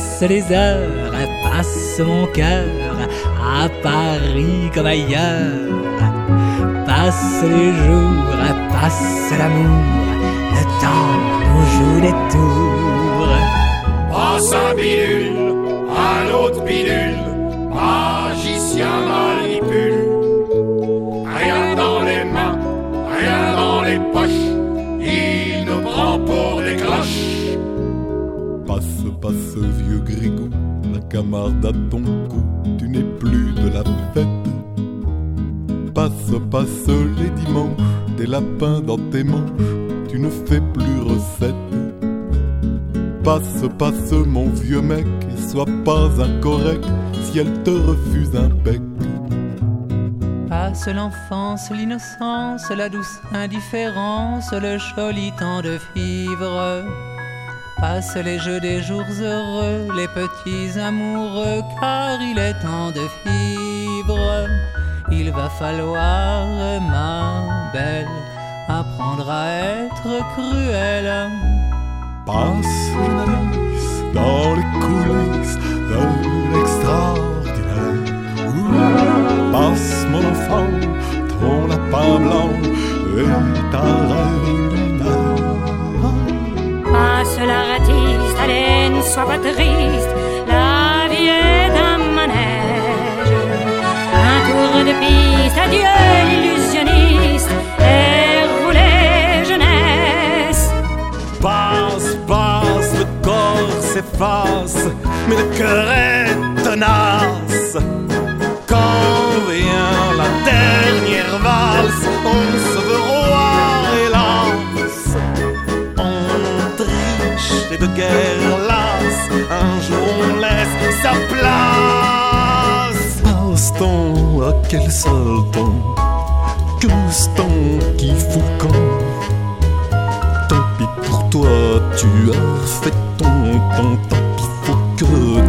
Passent les heures, passe mon cœur, à Paris comme ailleurs. Passent les jours, passe l'amour, le temps nous joue des tours. Passe un bidule, un autre bidule, magicien manipule. Rien dans les mains, rien dans les poches, il nous prend pour des cloches. Passe, vieux Grigou, la camarde à ton cou, tu n'es plus de la fête. Passe les dimanches, des lapins dans tes manches, tu ne fais plus recette. Passe mon vieux mec, et sois pas incorrect si elle te refuse un bec. Passe l'enfance, l'innocence, la douce indifférence, le joli temps de vivre. Passe les jeux des jours heureux, les petits amoureux, car il est temps de vivre. Il va falloir, ma belle, apprendre à être cruelle. Passe Jeunesse dans les coulisses de l'extraordinaire. Passe mon enfant, ton lapin blanc et ta rêve lunaire. Passe l'artiste, allez, ne sois pas triste, la vie est un manège. Un tour de piste, adieu l'illusionniste, et roulez jeunesse. Passe, le corps s'efface, mais le cœur est tenace. Quand vient la dernière valse, on se veut roi, hélas. On triche et de guerre lasse, un jour on laisse sa place. Passe-temps, à quel seul temps, que ce temps qui fout le camp. Tant pis pour toi, tu as fait ton temps, tant pis, faut que